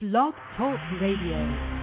Blog Talk Radio.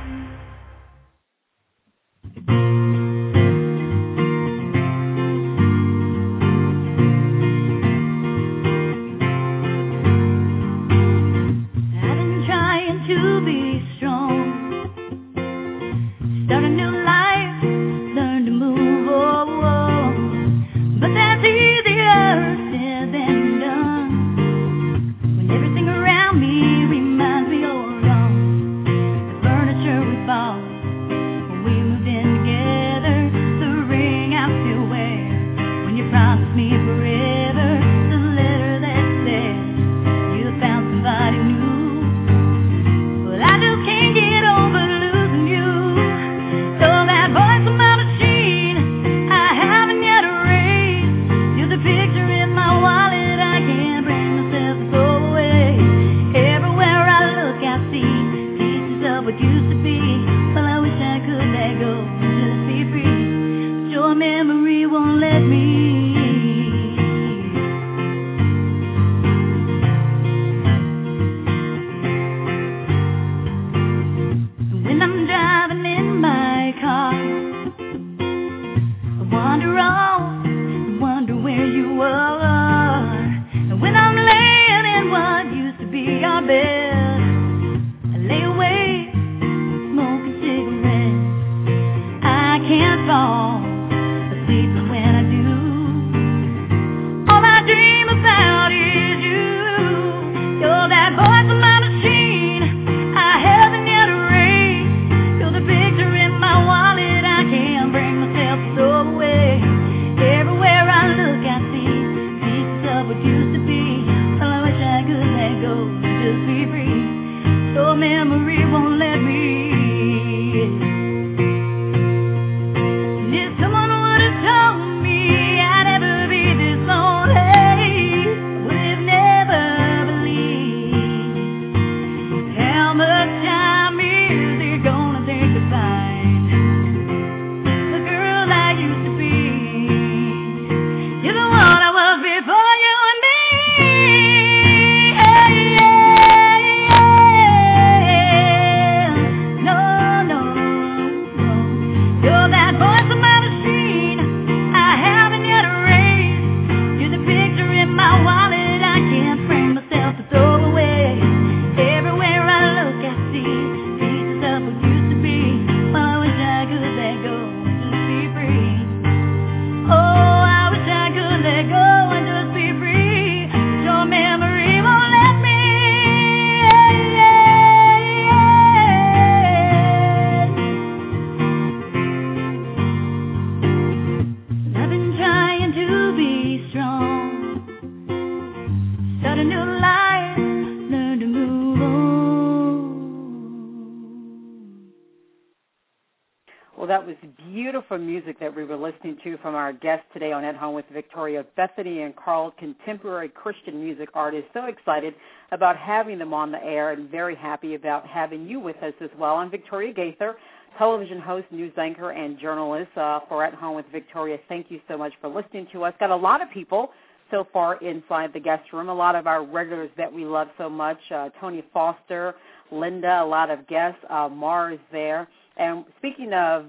Music that we were listening to from our guest today on At Home with Victoria, Bethany and Carl, contemporary Christian music artists. So excited about having them on the air and very happy about having you with us as well. I'm Victoria Gaither, television host, news anchor, and journalist for At Home with Victoria. Thank you so much for listening to us. Got a lot of people so far inside the guest room, a lot of our regulars that we love so much, Tony Foster, Linda, a lot of guests, Mars there. And speaking of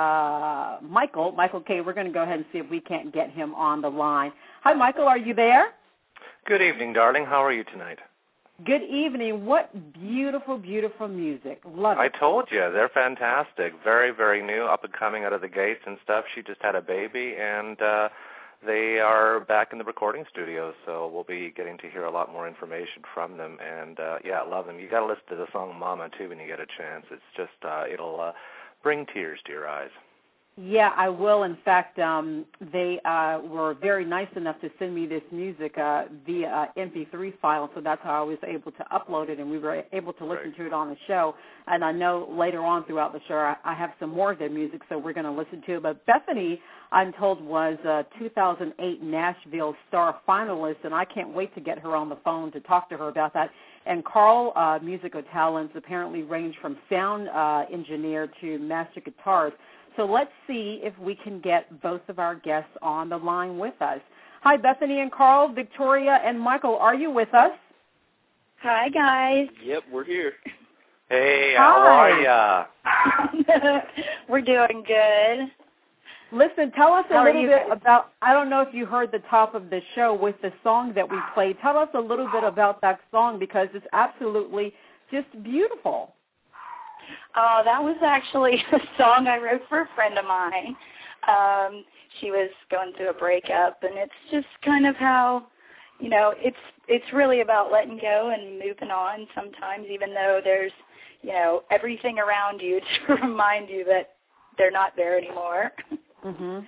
Michael K., we're going to go ahead and see if we can't get him on the line. Hi, Michael, are you there? Good evening, darling. How are you tonight? Good evening. What beautiful, beautiful music. Love it. I told you, they're fantastic. Very, very new, up and coming out of the gates and stuff. She just had a baby, and they are back in the recording studio, so we'll be getting to hear a lot more information from them. And, I love them. You got to listen to the song Mama, too, when you get a chance. It's just, it'll bring tears to your eyes. Yeah, I will. In fact, they were very nice enough to send me this music via MP3 file, so that's how I was able to upload it, and we were able to listen to it on the show. And I know later on throughout the show I have some more of their music, so we're going to listen to it. But Bethany, I'm told, was a 2008 Nashville Star finalist, and I can't wait to get her on the phone to talk to her about that. And Carl, musical talents apparently range from sound engineer to master guitarist. So let's see if we can get both of our guests on the line with us. Hi, Bethany and Carl, Victoria and Michael. Are you with us? Hi, guys. Yep, we're here. Hey, Hi. how are ya? We're doing good. Listen, tell us a How are little you bit guys? about, I don't know if you heard the top of the show with the song that we played. Tell us a little bit about that song because it's absolutely just beautiful. Oh, that was actually a song I wrote for a friend of mine. She was going through a breakup, and it's just kind of how, you know, it's really about letting go and moving on sometimes, even though there's, you know, everything around you to remind you that they're not there anymore. Mhm.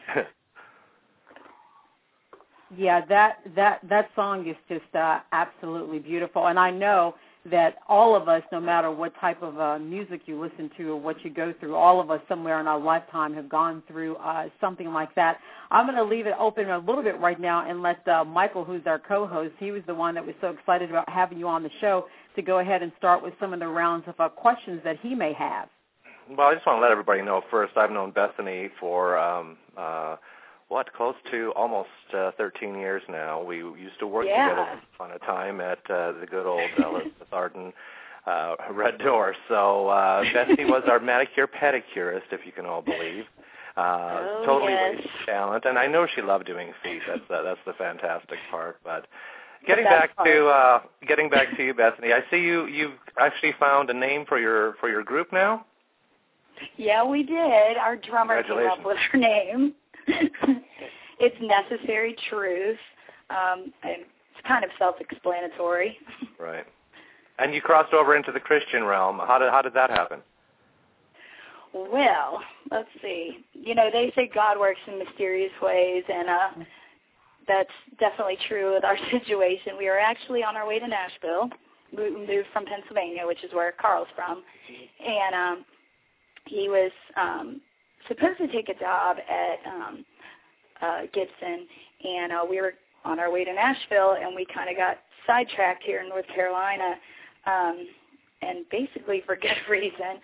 Yeah, that song is just absolutely beautiful, and I know that all of us, no matter what type of music you listen to or what you go through, all of us somewhere in our lifetime have gone through something like that. I'm going to leave it open a little bit right now and let Michael, who's our co-host, he was the one that was so excited about having you on the show, to go ahead and start with some of the rounds of questions that he may have. Well, I just want to let everybody know first, I've known Bethany for, close to almost 13 years now. We used to work together on a time at the good old Elizabeth Arden Red Door. So Bethany was our manicure pedicurist, if you can all believe. Totally wasted talent, and I know she loved doing feet. That's the fantastic part. But getting back to you, Bethany, I see you've actually found a name for your group now. Yeah, we did. Our drummer came up with her name. It's Necessary Truth. And it's kind of self-explanatory. Right. And you crossed over into the Christian realm. How did that happen? Well, let's see. You know, they say God works in mysterious ways, and that's definitely true with our situation. We were actually on our way to Nashville. We moved from Pennsylvania, which is where Carl's from. And he was supposed to take a job at Gibson, and we were on our way to Nashville, and we kind of got sidetracked here in North Carolina, and basically for good reason.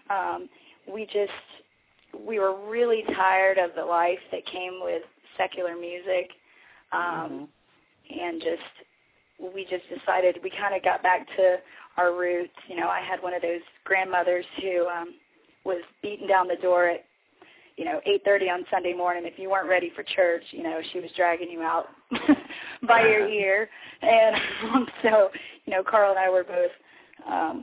We were really tired of the life that came with secular music, and we just decided we kind of got back to our roots. You know, I had one of those grandmothers who was beating down the door at 8:30 on Sunday morning. If you weren't ready for church, you know, she was dragging you out by your ear. And so, you know, Carl and I were both,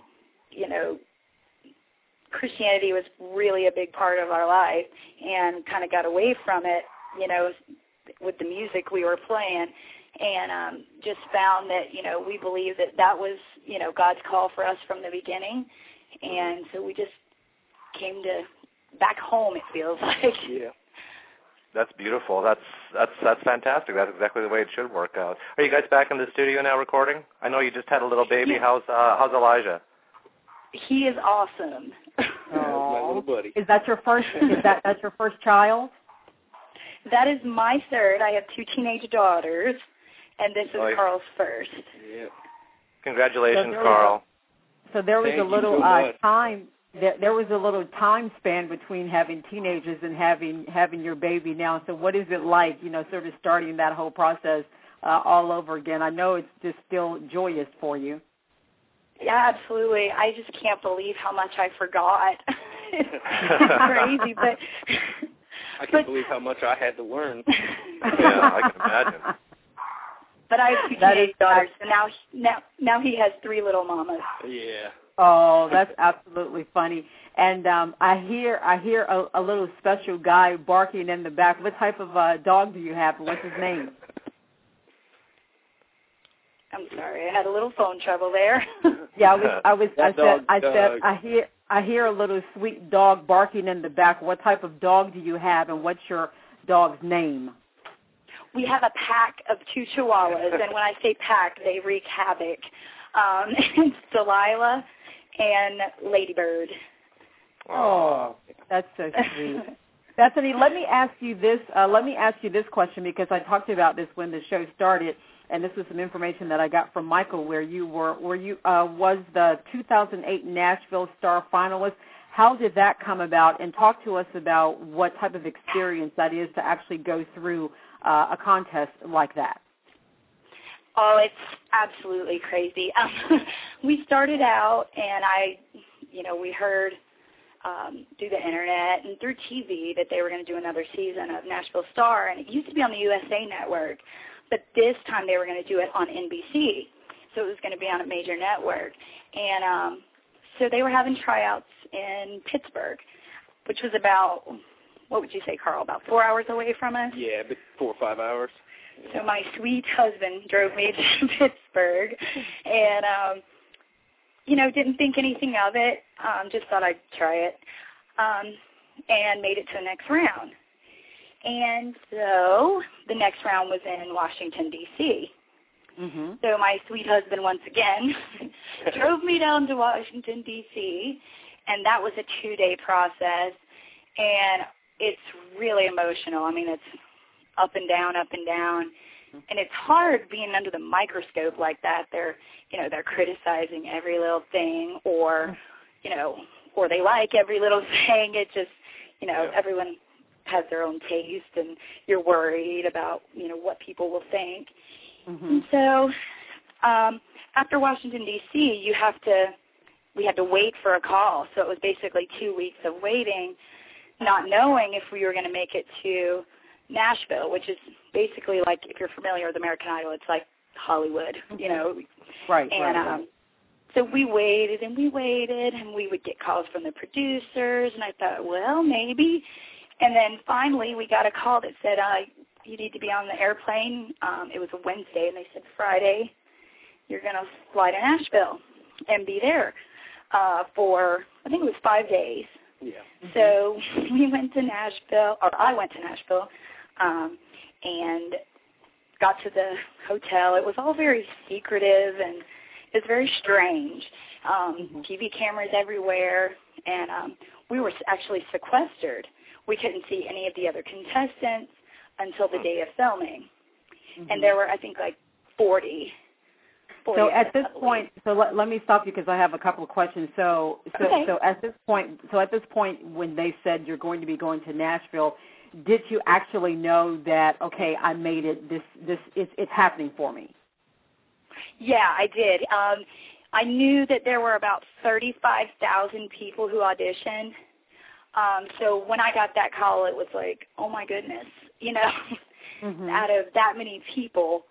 Christianity was really a big part of our life, and kind of got away from it, you know, with the music we were playing, and just found that, you know, we believe that was, you know, God's call for us from the beginning. And so we just came to back home, it feels like. Yeah. That's beautiful. That's fantastic. That's exactly the way it should work out. Are you guys back in the studio now recording? I know you just had a little baby. Yeah. How's Elijah? He is awesome. My little buddy. Is that your first? That's your first child? That is my third. I have 2 teenage daughters, and this is Carl's first. Yeah. Congratulations, Carl. So there was Thank a little you so much. time. There was a little time span between having teenagers and having your baby now. So what is it like, you know, sort of starting that whole process all over again? I know it's just still joyous for you. Yeah, absolutely. I just can't believe how much I forgot. It's crazy, but I can't believe how much I had to learn. Yeah, I can imagine. But I have 2 teenage daughters, and now he has 3 little mamas. Yeah. Oh, that's absolutely funny. And I hear a little special guy barking in the back. What type of dog do you have? What's his name? I'm sorry, I had a little phone trouble there. Yeah, I hear a little sweet dog barking in the back. What type of dog do you have, and what's your dog's name? We have a pack of 2 Chihuahuas, and when I say pack, they wreak havoc. It's Delilah and Ladybird. Oh, that's so sweet. Bethany, let me ask you this question, because I talked about this when the show started, and this was some information that I got from Michael, where you was the 2008 Nashville Star finalist. How did that come about? And talk to us about what type of experience that is to actually go through a contest like that. Oh, it's absolutely crazy. We started out, and we heard through the internet and through TV that they were going to do another season of Nashville Star, and it used to be on the USA Network, but this time they were going to do it on NBC, so it was going to be on a major network. And so they were having tryouts in Pittsburgh, which was about, what would you say, Carl, about 4 hours away from us? Yeah, but 4 or 5 hours. So my sweet husband drove me to Pittsburgh, and didn't think anything of it, just thought I'd try it, and made it to the next round. And so the next round was in Washington, D.C. Mm-hmm. So my sweet husband, once again, drove me down to Washington, D.C., and that was a 2-day process, and it's really emotional. I mean, it's up and down, and it's hard being under the microscope like that. They're criticizing every little thing, or they like every little thing. It just, everyone has their own taste, and you're worried about, what people will think. Mm-hmm. And so after Washington, D.C., we had to wait for a call. So it was basically 2 weeks of waiting, not knowing if we were going to make it to Nashville, which is basically like, if you're familiar with American Idol, it's like Hollywood, Right. And so we waited, and we would get calls from the producers, and I thought, well, maybe. And then finally we got a call that said, you need to be on the airplane. It was a Wednesday, and they said, Friday, you're going to fly to Nashville and be there for, I think it was 5 days. Yeah. So we went to Nashville, or I went to Nashville, and got to the hotel. It was all very secretive, and it was very strange. TV cameras everywhere, and we were actually sequestered. We couldn't see any of the other contestants until the day of filming. Mm-hmm. And there were, I think, like 40. So at this point, let me stop you because I have a couple of questions. So at this point, when they said you're going to be going to Nashville, did you actually know that, okay, I made it, it's happening for me? Yeah, I did. I knew that there were about 35,000 people who auditioned. So when I got that call, it was like, oh my goodness, mm-hmm. out of that many people,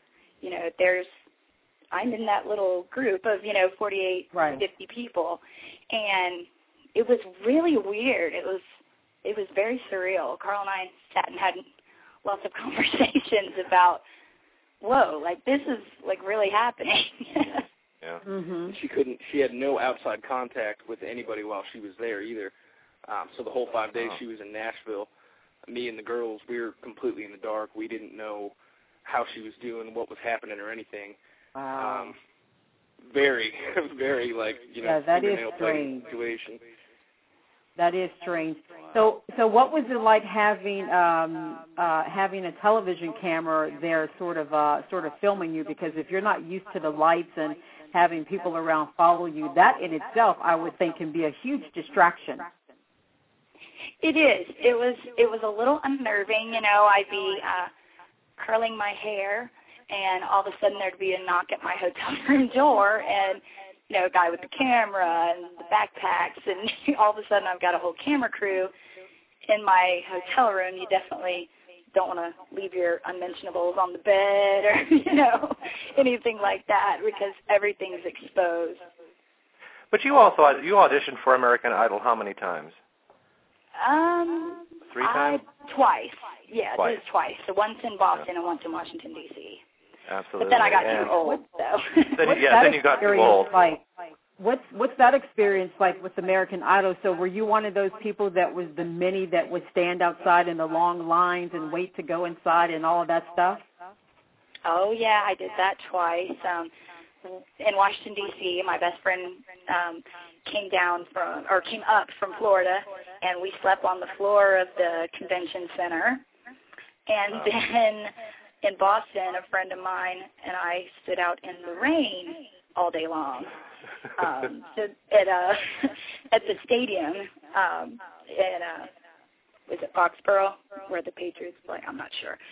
I'm in that little group of, 48, right. 50 people. And it was really weird. It was very surreal. Carl and I sat and had lots of conversations about, whoa, like this is like really happening. Yeah. Mm-hmm. She had no outside contact with anybody while she was there either. So the whole 5 days she was in Nashville, me and the girls, we were completely in the dark. We didn't know how she was doing, what was happening or anything. Wow. Very, very that is strange. Situation. That is strange. So what was it like having a television camera there, sort of filming you? Because if you're not used to the lights and having people around follow you, that in itself, I would think, can be a huge distraction. It is. It was a little unnerving. I'd be curling my hair, and all of a sudden there'd be a knock at my hotel room door, and a guy with the camera and the backpacks, and all of a sudden I've got a whole camera crew in my hotel room. You definitely don't want to leave your unmentionables on the bed or, anything like that, because everything's exposed. But you auditioned for American Idol how many times? 3 times? Twice. Yeah, twice. Just twice. So once in Boston and once in Washington, D.C. Absolutely. But then I got too old, so. then you got too old. Like, what's that experience like with American Idol? So were you one of those people that was the many that would stand outside in the long lines and wait to go inside and all of that stuff? Oh, yeah, I did that twice. In Washington, D.C., my best friend came up from Florida, and we slept on the floor of the convention center. And then in Boston, a friend of mine and I stood out in the rain all day long. So at the stadium, was it Foxborough, where the Patriots play? I'm not sure.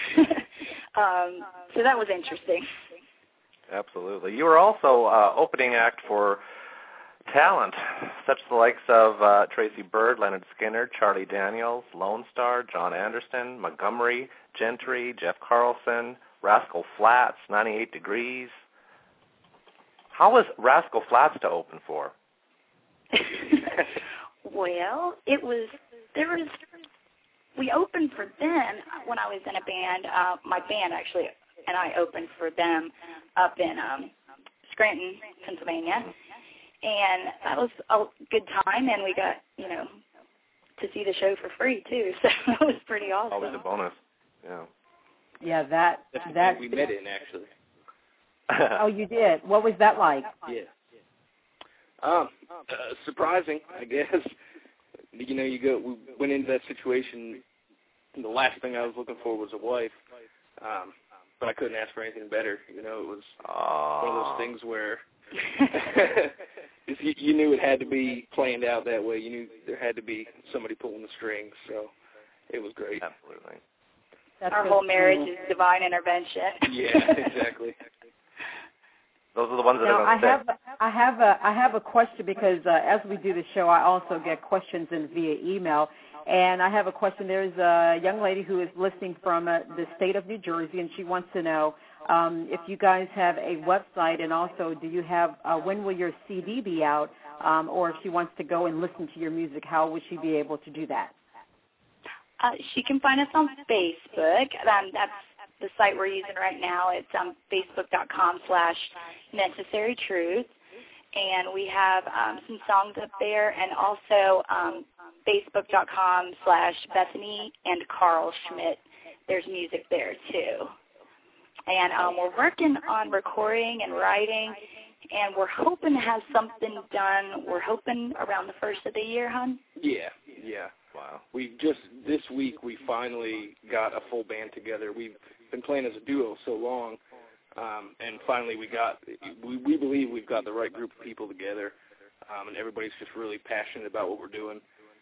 So that was interesting. Absolutely. You were also opening act for talent, such the likes of Tracy Byrd, Leonard Skinner, Charlie Daniels, Lone Star, John Anderson, Montgomery, Gentry, Jeff Carlson, Rascal Flatts, 98 Degrees. How was Rascal Flatts to open for? Well, we opened for them when I was in a band, my band actually, and I opened for them up in Scranton, Pennsylvania. And that was a good time, and we got, to see the show for free, too. So that was pretty awesome. Always a bonus, yeah. Yeah, that we met in, actually. Oh, you did? What was that like? Yeah. Surprising, I guess. We went into that situation, and the last thing I was looking for was a wife, but I couldn't ask for anything better. It was one of those things where you knew it had to be planned out that way. You knew there had to be somebody pulling the strings, so it was great. Absolutely. Our whole marriage is divine intervention. Yeah, exactly. Those are the ones that now, are going to stick. I have a question because as we do the show, I also get questions in via email. And I have a question. There's a young lady who is listening from the state of New Jersey, and she wants to know if you guys have a website, and also do you have, when will your CD be out, or if she wants to go and listen to your music, how would she be able to do that? She can find us on Facebook. That's the site we're using right now. It's facebook.com/necessarytruth. And we have some songs up there, and also facebook.com/Bethany and Carl Schmidt. There's music there, too. And we're working on recording and writing, and we're hoping to have something done. We're hoping around the first of the year, hon? Yeah. Wow. This week, we finally got a full band together. We've been playing as a duo so long, and finally we believe we've got the right group of people together, and everybody's just really passionate about what we're doing.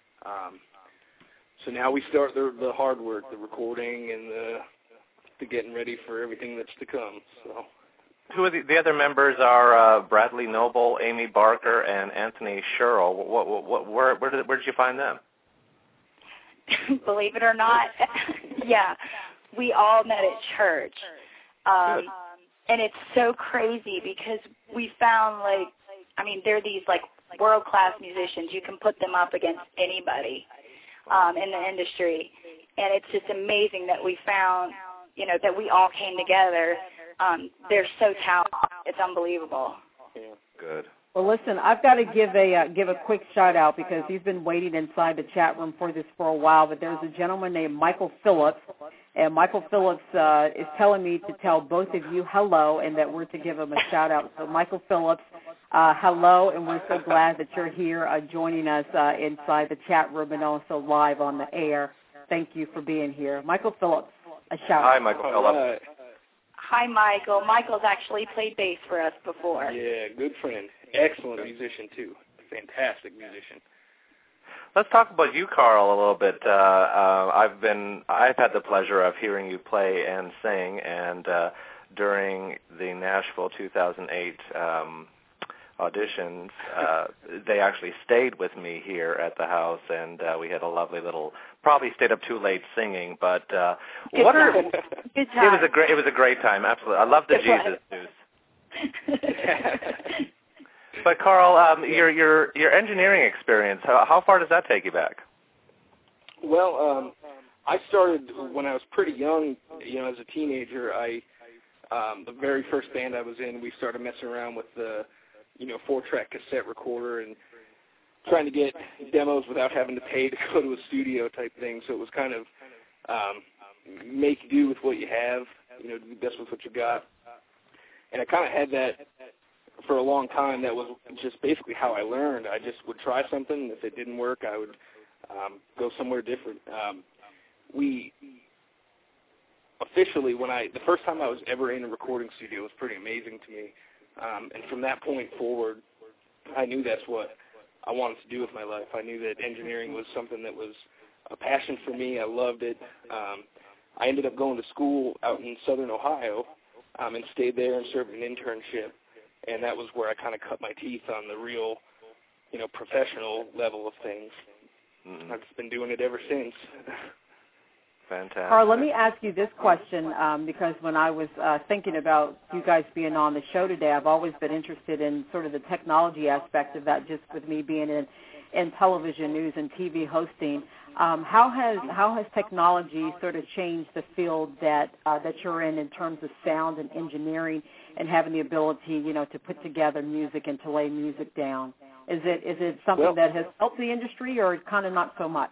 So now we start the hard work, the recording, and the getting ready for everything that's to come. So, who are the other members? Are Bradley Noble, Amy Barker, and Anthony Sherrill. Where did you find them? Believe it or not, yeah, we all met at church. And it's so crazy because we found, they're these, world-class musicians. You can put them up against anybody in the industry. And it's just amazing that we found, that we all came together. They're so talented. It's unbelievable. Yeah. Good. Well, listen, I've got to give a quick shout-out because he's been waiting inside the chat room for this for a while, but there's a gentleman named Michael Phillips, and Michael Phillips is telling me to tell both of you hello and that we're to give him a shout-out. So, Michael Phillips, hello, and we're so glad that you're here joining us inside the chat room and also live on the air. Thank you for being here. Michael Phillips, a shout-out. Hi, Michael Phillips. Hi, Michael. Michael's actually played bass for us before. Yeah, good friend. Excellent musician, too. Fantastic musician. Let's talk about you, Carl, a little bit. I've had the pleasure of hearing you play and sing, and during the Nashville 2008 auditions, they actually stayed with me here at the house, and we had a lovely little. Probably stayed up too late singing, but Good time. It was a great time. Absolutely, I love the Jesus news. But Carl, your engineering experience, how far does that take you back? Well, I started when I was pretty young. As a teenager, the very first band I was in, we started messing around with the 4-track cassette recorder and trying to get demos without having to pay to go to a studio type thing. So it was kind of make do with what you have, do the best with what you got. And I kind of had that for a long time. That was just basically how I learned. I just would try something. If it didn't work, I would go somewhere different. We officially, the first time I was ever in a recording studio was pretty amazing to me. And from that point forward, I knew that's what I wanted to do with my life. I knew that engineering was something that was a passion for me. I loved it. I ended up going to school out in southern Ohio and stayed there and served an internship. And that was where I kind of cut my teeth on the real professional level of things. Mm-hmm. I've been doing it ever since. Fantastic. Carl, let me ask you this question, because when I was thinking about you guys being on the show today, I've always been interested in sort of the technology aspect of that, just with me being in television news and TV hosting. How has technology sort of changed the field that you're in terms of sound and engineering and having the ability, to put together music and to lay music down? Is it something that has helped the industry, or kind of not so much?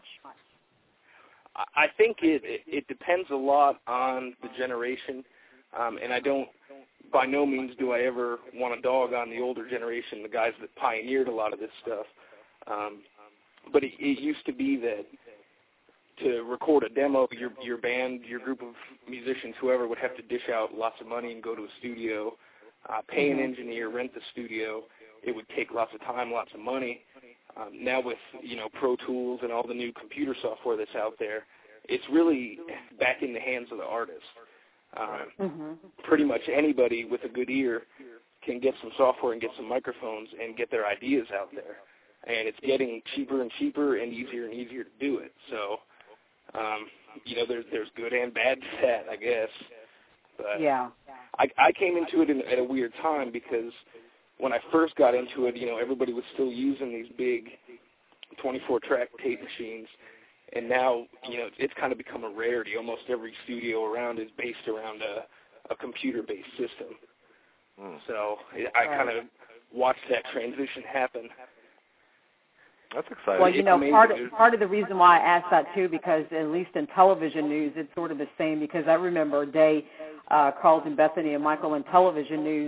I think it depends a lot on the generation, and by no means do I ever want to dog on the older generation, the guys that pioneered a lot of this stuff. But it used to be that to record a demo, your band, your group of musicians, whoever, would have to dish out lots of money and go to a studio, pay an engineer, rent the studio. It would take lots of time, lots of money. Now with, Pro Tools and all the new computer software that's out there, it's really back in the hands of the artist. Pretty much anybody with a good ear can get some software and get some microphones and get their ideas out there. And it's getting cheaper and cheaper and easier to do it. So, there's good and bad to that, I guess. But yeah. I came into it at a weird time because when I first got into it, everybody was still using these big 24-track tape machines, and now, it's kind of become a rarity. Almost every studio around is based around a computer-based system. So I kind of watched that transition happen. That's exciting. Well, part of the reason why I asked that, too, because at least in television news, it's sort of the same, because I remember a day, Carlton, Bethany, and Michael in television news,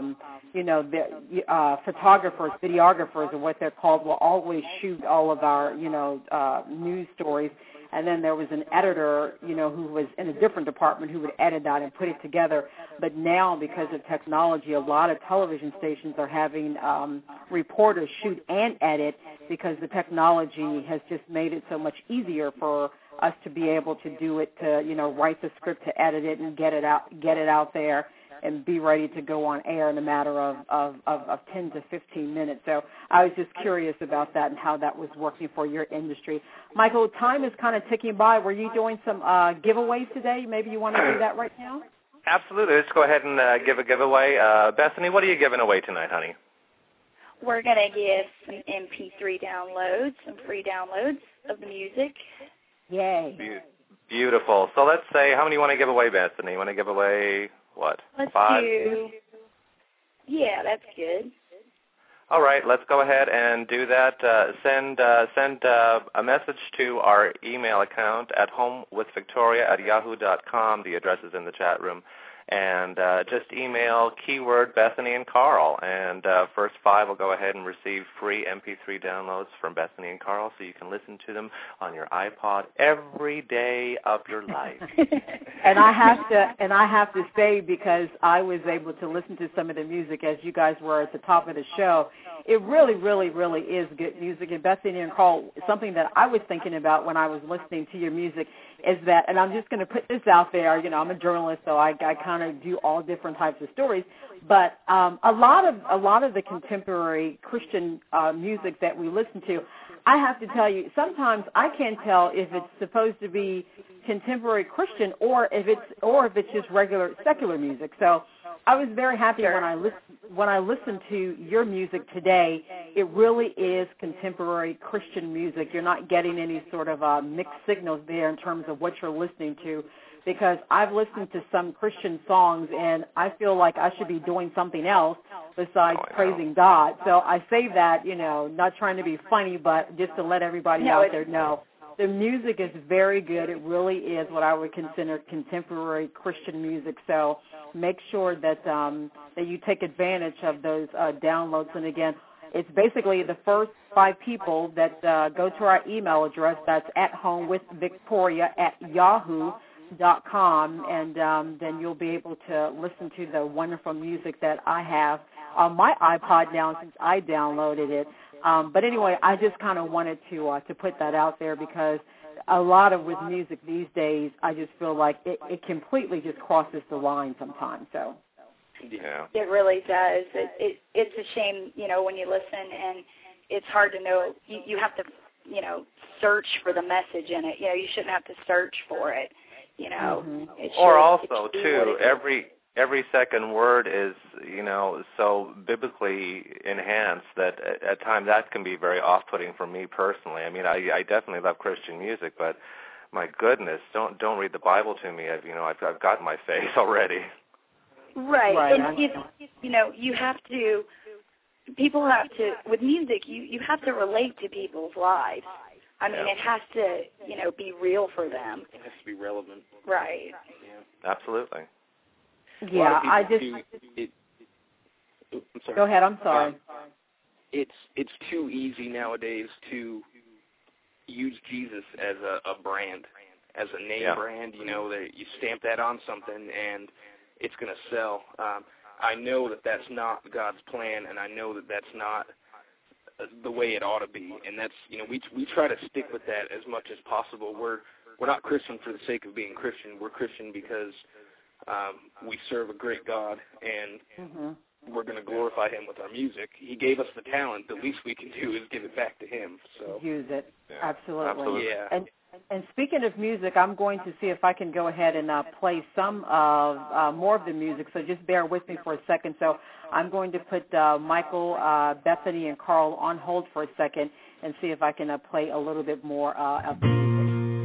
the photographers, videographers, or what they're called, will always shoot all of our, news stories. And then there was an editor, who was in a different department who would edit that and put it together. But now, because of technology, a lot of television stations are having reporters shoot and edit, because the technology has just made it so much easier for us to be able to do it, to, write the script, to edit it, and get it out there and be ready to go on air in a matter of 10 to 15 minutes. So I was just curious about that and how that was working for your industry. Michael, time is kind of ticking by. Were you doing some giveaways today? Maybe you want to do that right now? Absolutely. Let's go ahead and give a giveaway. Bethany, what are you giving away tonight, honey? We're going to give some MP3 downloads, some free downloads of the music. Yay. Beautiful. So let's say, how many you want to give away, Bethany? You want to give away what? Let's 5? Yeah, that's good. All right, let's go ahead and do that. Send a message to our email account at homewithvictoria@yahoo.com. The address is in the chat room. And just email keyword Bethany and Carl. And first 5 will go ahead and receive free MP3 downloads from Bethany and Carl, so you can listen to them on your iPod every day of your life. And I have to say, because I was able to listen to some of the music as you guys were at the top of the show, it really, really, really is good music. And Bethany and Carl, something that I was thinking about when I was listening to your music is that, and I'm just going to put this out there, I'm a journalist, so I kind of do all different types of stories, but a lot of the contemporary Christian music that we listen to, I have to tell you, sometimes I can't tell if it's supposed to be contemporary Christian or if it's just regular secular music. So I was very happy when I listened to your music today. It really is contemporary Christian music. You're not getting any sort of mixed signals there in terms of what you're listening to, because I've listened to some Christian songs and I feel like I should be doing something else besides praising God. So I say that, not trying to be funny, but just to let everybody out there know. The music is very good. It really is what I would consider contemporary Christian music. So make sure that that you take advantage of those downloads. And again, it's basically the first 5 people that go to our email address. That's athomewithvictoria@yahoo.com, and then you'll be able to listen to the wonderful music that I have on my iPod now since I downloaded it. But anyway, I just kind of wanted to put that out there, because a lot of with music these days, I just feel like it completely just crosses the line sometimes. So yeah, it really does. It's a shame, when you listen and it's hard to know. You have to, search for the message in it. You shouldn't have to search for it. Or also too, every second word is, so biblically enhanced that at times that can be very off-putting for me personally. I mean, I definitely love Christian music, but my goodness, don't read the Bible to me. I've got in my face already. Right. And you have to. People have to, with music, you have to relate to people's lives. I mean, it has to, be real for them. It has to be relevant. Right. Yeah. Absolutely. Yeah, I'm sorry. Go ahead, I'm sorry. It's too easy nowadays to use Jesus as a brand, as a name brand. That you stamp that on something and it's going to sell. I know that that's not God's plan, and I know that that's not the way it ought to be. And that's, we try to stick with that as much as possible. We're not Christian for the sake of being Christian. We're Christian because we serve a great God, and we're going to glorify Him with our music. He gave us the talent. The least we can do is give it back to Him. So use it. Yeah. Absolutely. Yeah. And speaking of music, I'm going to see if I can go ahead and play some of more of the music, so just bear with me for a second. So I'm going to put Michael, Bethany, and Carl on hold for a second and see if I can play a little bit more of the music.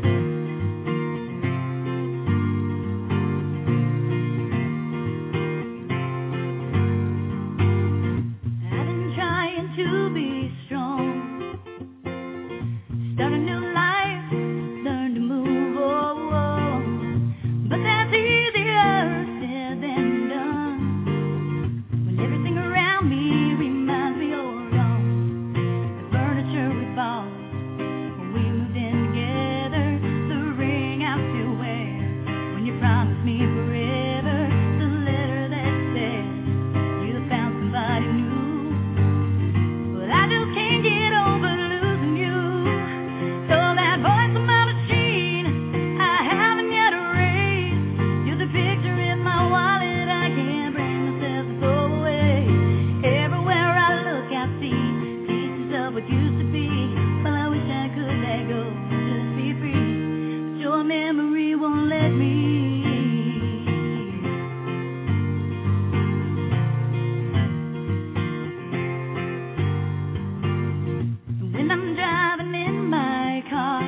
I've been trying to be strong, start a new life, learn to move, but that's easier said than done, when everything around me reminds me of wrong. The furniture we bought when we moved in together, the ring I still wear when you promised me forever, the letter that said you found somebody new. But I just can't get over losing you. So that voice on my machine, I haven't yet erased. You're the picture in my wallet, I can't bring myself to go away. Everywhere I look, I see pieces of what used to be. Well, I wish I could let go, just be free. But your memory won't let me. When I'm driving in my car,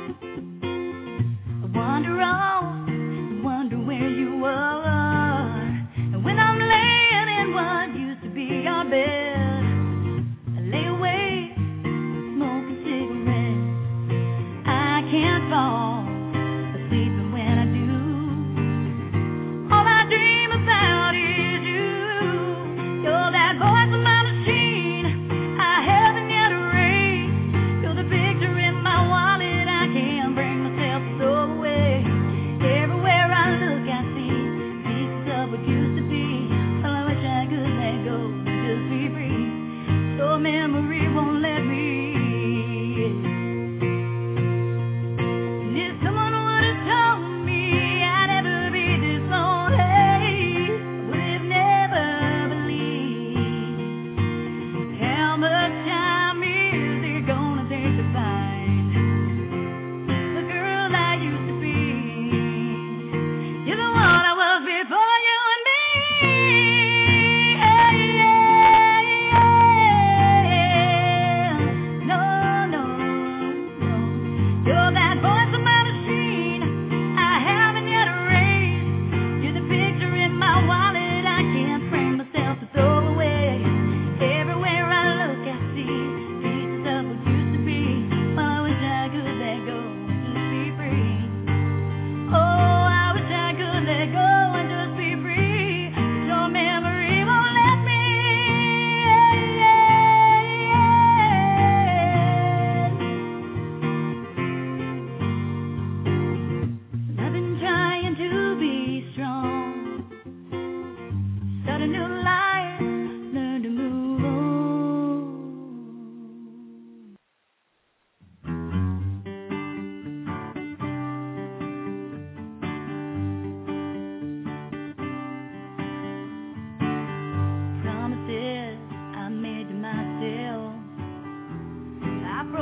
I wander off, wonder where you are. And when I'm laying in what used to be our bed, I lay awake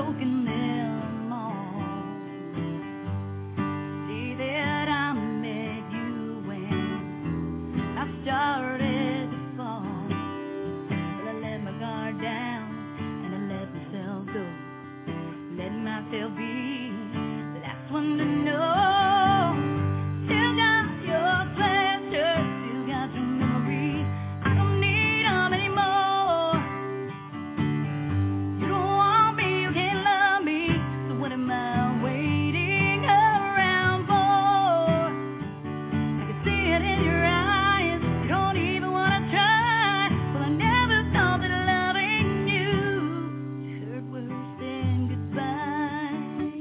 broken them all. See that I met you when I started to fall. But I let my guard down and I let myself go. Let myself be the last one to know. Still got your pleasure, still got your memories. I don't need them anymore. You don't want me, you can't love me. So what am I waiting around for? I can see it in your eyes. You don't even want to try. Well, I never thought that loving you hurt worse than goodbye.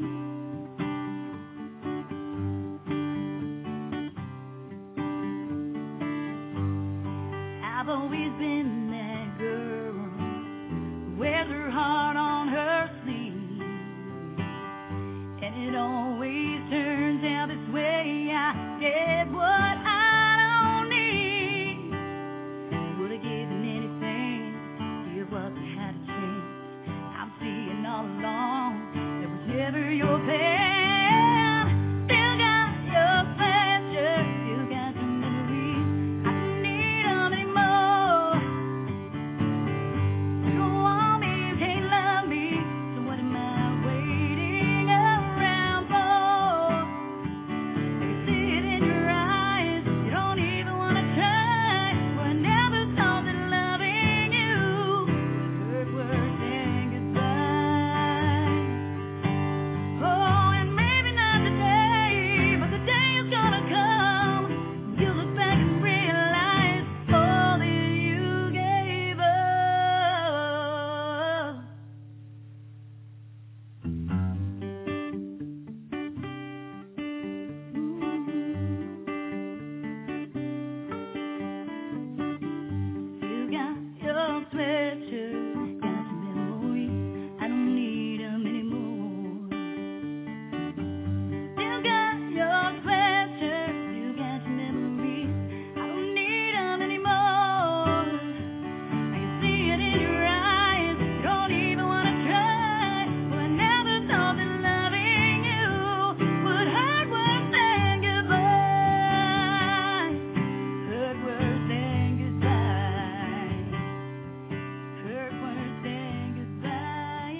I've always been that girl who wears her heart on her sleeve, and it always turns out this way. I get what I don't need. Would have given anything to give up and had a chance. I'm seeing all along that was never your plan. Still got your pleasure, still got your memories. I don't need them anymore. You don't want me, you can't love me. So what am I waiting around for? I can see it in your eyes. You don't even want to try. Well, I never thought that loving you hurt worse than goodbye. Oh, and maybe not today, but the day is gonna come. You look back and realize all that you gave up. You got your pleasure, got your memories. I don't need them anymore. Still got your pleasure, still got your memories. I don't need them anymore. I can see it in your eyes. You don't even want to try. Well, I never thought that loving you would hurt worse than goodbye. Hurt worse than goodbye. Hurt worse than goodbye.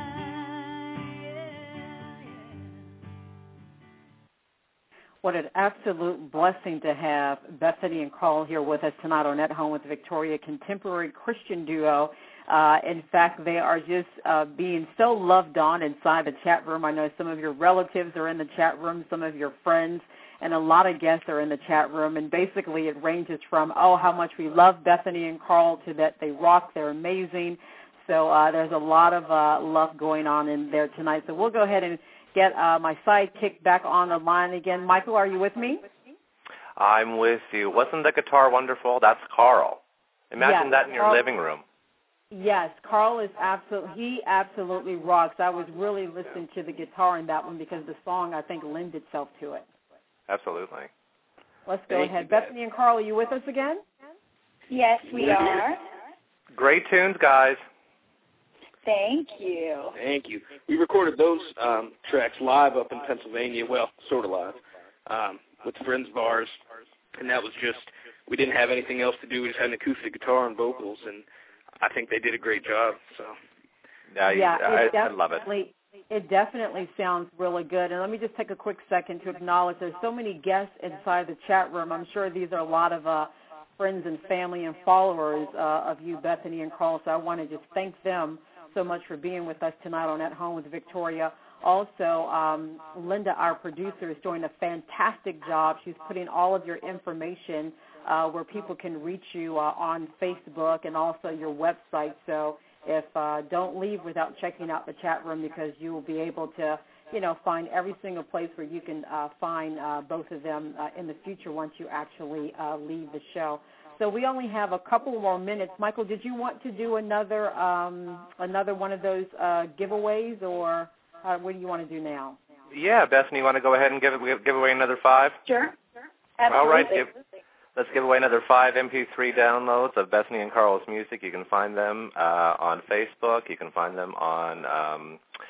What an absolute blessing to have Bethany and Carl here with us tonight on At Home with Victoria, contemporary Christian duo. In fact, they are just being so loved on inside the chat room. I know some of your relatives are in the chat room, some of your friends, and a lot of guests are in the chat room. And basically it ranges from, oh, how much we love Bethany and Carl to that they rock, they're amazing. So there's a lot of love going on in there tonight. So we'll go ahead and get my sidekick back on the line again. Michael, are you with me? I'm with you. Wasn't the guitar wonderful? That's Carl. Imagine Yes, that in your Carl. living room. Yes, Carl is he absolutely rocks. I was really listening to the guitar in that one because the song, I think, lends itself to it. Absolutely. Let's go Thank ahead. you, Bethany and Carl, are you with us again? Yes, we are. Great tunes, guys. Thank you. Thank you. We recorded those tracks live up in Pennsylvania, well, sort of live, with friends of ours, and that was just, we didn't have anything else to do. We just had an acoustic guitar and vocals, and I think they did a great job. So I love it. It definitely sounds really good. And let me just take a quick second to acknowledge there's so many guests inside the chat room. I'm sure these are a lot of friends and family and followers of you, Bethany and Carl, so I want to just thank them so much for being with us tonight on At Home with Victoria. Also, Linda, our producer, is doing a fantastic job. She's putting all of your information where people can reach you on Facebook and also your website. So if don't leave without checking out the chat room, because you will be able to, find every single place where you can find both of them in the future once you actually leave the show. So we only have a couple more minutes. Michael, did you want to do another one of those giveaways, or what do you want to do now? Yeah, Bethany, you want to go ahead and give away another 5? Sure. Absolutely. All right. Let's give away another 5 MP3 downloads of Bethany and Carl's music. You can find them on Facebook. You can find them on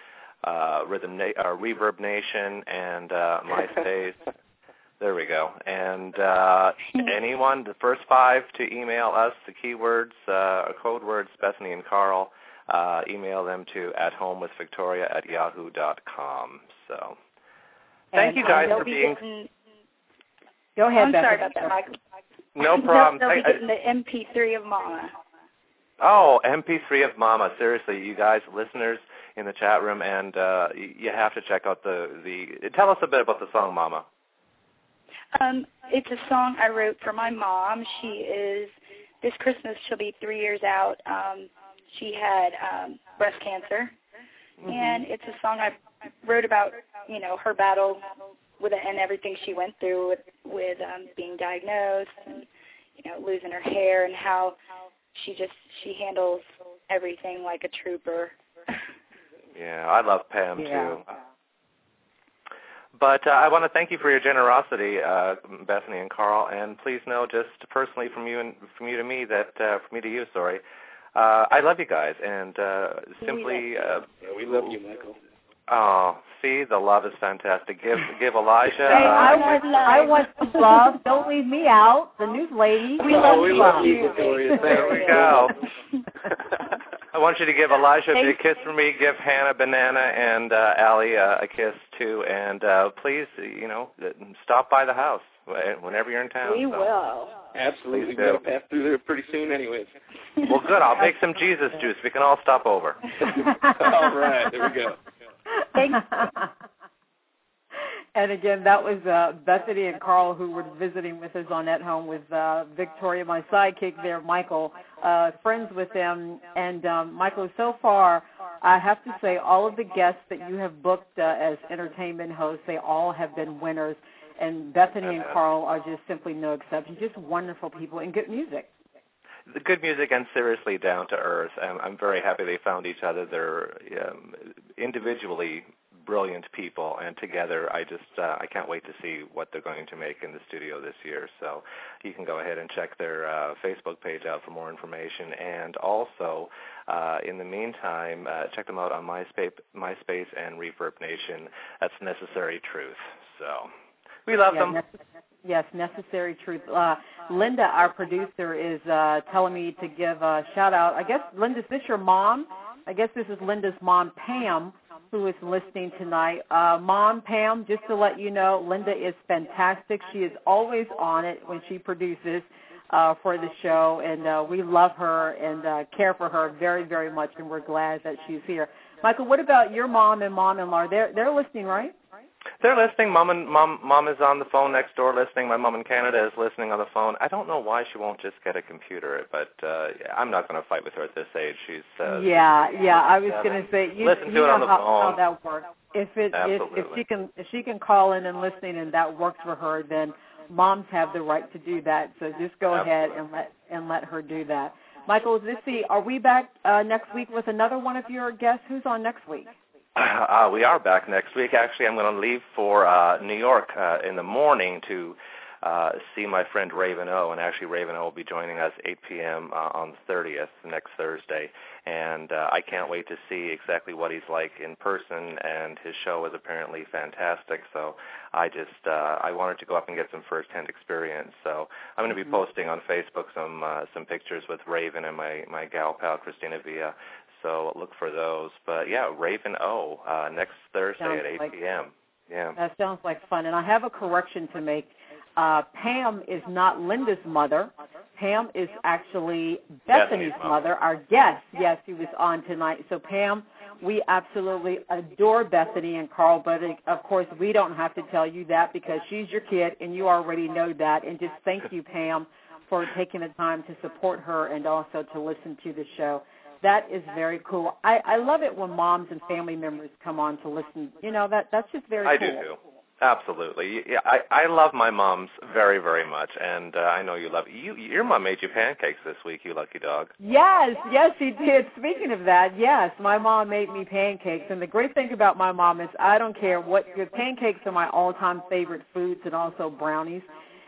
Reverb Nation, and MySpace. There we go. And anyone, the first 5 to email us the keywords, code words, Bethany and Carl, email them to athomewithvictoria@yahoo.com. So thank you guys for being... Go ahead, I'm Bethany. sorry about that, Michael. No problem. They'll be getting the MP3 of Mama. Oh, MP3 of Mama. Seriously, you guys, listeners in the chat room, and you have to check out the... Tell us a bit about the song, Mama. It's a song I wrote for my mom. This Christmas she'll be 3 years out. She had breast cancer, and it's a song I wrote about, her battle with it and everything she went through with being diagnosed and, losing her hair, and how she handles everything like a trooper. Yeah, I love Pam, too. But I want to thank you for your generosity, Bethany and Carl, and please know, just personally from you to me, that from me to you, sorry, I love you guys, and simply... we love you, Michael. Oh, see, the love is fantastic. Give Elijah... Hey, I want some love. Don't leave me out. The news lady. We love you, Victoria. There we go. I want you to give Elijah a big kiss for me. Give Hannah, Banana, and Allie a kiss, too. And please, stop by the house whenever you're in town. We will. Absolutely. We're going to pass through there pretty soon anyways. Well, good. I'll make some Jesus juice. We can all stop over. All right. There we go. Thanks. And again, that was Bethany and Carl, who were visiting with us on At Home with Victoria, my sidekick there, Michael, friends with them. And Michael, so far, I have to say, all of the guests that you have booked as entertainment hosts, they all have been winners. And Bethany and Carl are just simply no exception, just wonderful people and good music. The good music and seriously down to earth. I'm very happy they found each other. They're individually brilliant people, and together I can't wait to see what they're going to make in the studio this year. So you can go ahead and check their Facebook page out for more information, and also in the meantime check them out on MySpace and Reverb Nation. That's Necessary Truth. So we love them. Yes, Necessary Truth. Linda, our producer, is telling me to give a shout-out. I guess, Linda, is this your mom? I guess this is Linda's mom, Pam, who is listening tonight. Mom, Pam, just to let you know, Linda is fantastic. She is always on it when she produces for the show, and we love her and care for her very, very much, and we're glad that she's here. Michael, what about your mom and mom-in-law? They're listening, right? They're listening. Mom is on the phone next door listening. My mom in Canada is listening on the phone. I don't know why she won't just get a computer, but I'm not going to fight with her at this age. She's I was going to say listen to it on the phone. How that works. If she can call in and listen and that works for her, then moms have the right to do that. So just go ahead and let her do that. Michael, are we back next week with another one of your guests? Who's on next week? We are back next week. Actually, I'm going to leave for New York in the morning to see my friend Raven O. And actually, Raven O will be joining us 8 p.m. On the 30th, next Thursday. And I can't wait to see exactly what he's like in person. And his show is apparently fantastic. So I wanted to go up and get some first-hand experience. So I'm going to be posting on Facebook some pictures with Raven and my gal pal Christina Villa. So look for those. But, yeah, Raven O, next Thursday at 8 p.m. Yeah. That sounds like fun. And I have a correction to make. Pam is not Linda's mother. Pam is actually Bethany's mother, our guest. Yes, she was on tonight. So, Pam, we absolutely adore Bethany and Carl, but, of course, we don't have to tell you that because she's your kid, and you already know that. And just thank you, Pam, for taking the time to support her and also to listen to the show. That is very cool. I love it when moms and family members come on to listen. That's just very cool. I do, too. Absolutely. Yeah, I love my moms very, very much, and I know you love it. Your mom made you pancakes this week, you lucky dog. Yes, she did. Speaking of that, yes, my mom made me pancakes, and the great thing about my mom is I don't care what, your pancakes are my all-time favorite foods and also brownies.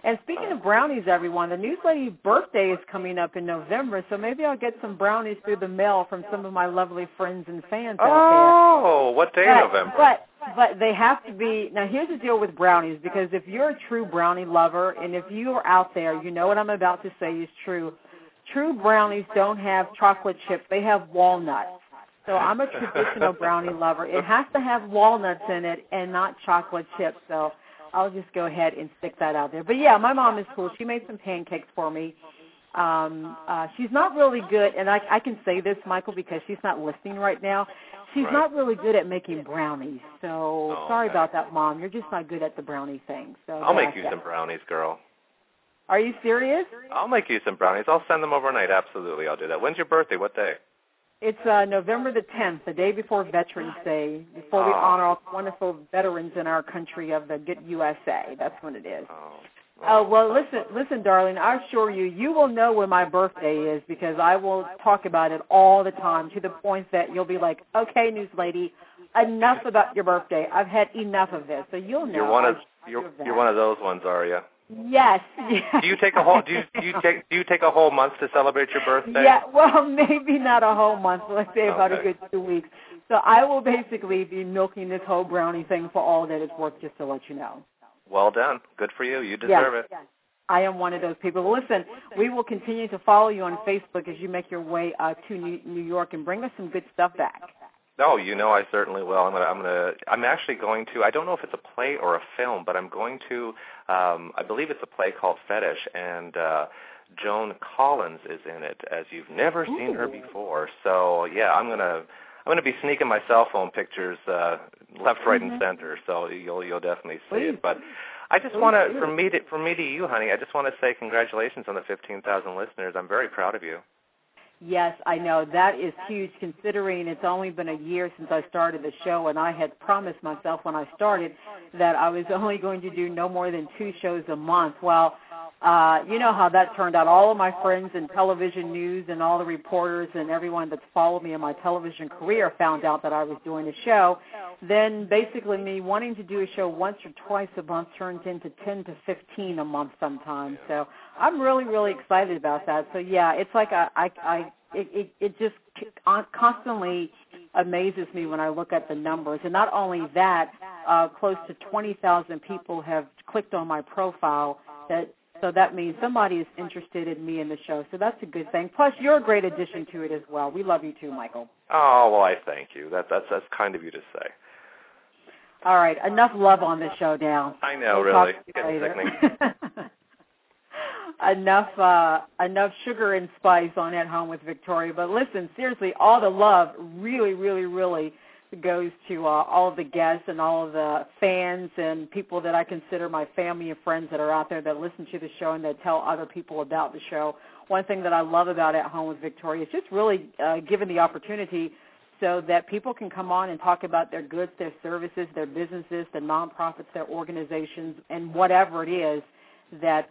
And speaking of brownies, everyone, the news lady's birthday is coming up in November, so maybe I'll get some brownies through the mail from some of my lovely friends and fans out there. Oh, what day in November? But they have to be, now here's the deal with brownies, because if you're a true brownie lover, and if you are out there, you know what I'm about to say is true. True brownies don't have chocolate chips, they have walnuts. So I'm a traditional brownie lover. It has to have walnuts in it and not chocolate chips, so I'll just go ahead and stick that out there. But, yeah, my mom is cool. She made some pancakes for me. She's not really good, and I can say this, Michael, because she's not listening right now. She's not really good at making brownies. So sorry about that, Mom. You're just not good at the brownie thing. So I'll make you some brownies, girl. Are you serious? I'll make you some brownies. I'll send them overnight. Absolutely, I'll do that. When's your birthday? What day? It's November the 10th, the day before Veterans Day, before we honor all the wonderful veterans in our country of the good USA. That's when it is. Well, listen, darling, I assure you, you will know when my birthday is because I will talk about it all the time to the point that you'll be like, okay, news lady, enough about your birthday. I've had enough of this. So you'll know. You're one of those ones, are you? Yes. Do you take a whole do you take a whole month to celebrate your birthday? Yeah, well, maybe not a whole month. Let's say about a good 2 weeks. So I will basically be milking this whole brownie thing for all that it's worth, just to let you know. Well done. Good for you. You deserve it. I am one of those people. Well, listen, we will continue to follow you on Facebook as you make your way to New York and bring us some good stuff back. No, you know I certainly will. I'm actually going to. I don't know if it's a play or a film, but I'm going to. I believe it's a play called Fetish, and Joan Collins is in it, as you've never seen her before. So yeah, I'm gonna be sneaking my cell phone pictures left, right, and center. So you'll definitely see it. But I just want to, from me to you, honey, I just want to say congratulations on the 15,000 listeners. I'm very proud of you. Yes, I know. That is huge considering it's only been a year since I started the show, and I had promised myself when I started that I was only going to do no more than 2 shows a month. Well, you know how that turned out. All of my friends in television news and all the reporters and everyone that's followed me in my television career found out that I was doing a show. Then basically me wanting to do a show once or twice a month turns into 10 to 15 a month sometimes. So I'm really, really excited about that. So, yeah, it's like it just constantly amazes me when I look at the numbers. And not only that, close to 20,000 people have clicked on my profile. So that means somebody is interested in me in the show. So that's a good thing. Plus, you're a great addition to it as well. We love you too, Michael. Oh, well, I thank you. That's kind of you to say. All right, enough love on this show now. I know, really. It's getting sickening. Enough sugar and spice on At Home with Victoria. But listen, seriously, all the love really, really, really goes to all of the guests and all of the fans and people that I consider my family and friends that are out there that listen to the show and that tell other people about the show. One thing that I love about At Home with Victoria is just really giving the opportunity so that people can come on and talk about their goods, their services, their businesses, their nonprofits, their organizations, and whatever it is that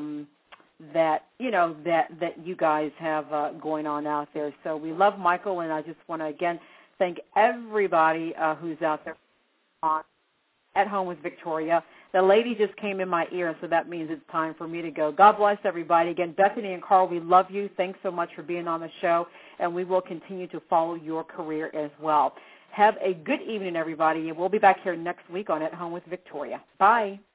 you guys have going on out there. So we love Michael, and I just want to again thank everybody who's out there on At Home with Victoria. The lady just came in my ear, so that means it's time for me to go. God bless everybody. Again, Bethany and Carl, we love you. Thanks so much for being on the show, and we will continue to follow your career as well. Have a good evening, everybody, and we'll be back here next week on At Home with Victoria. Bye.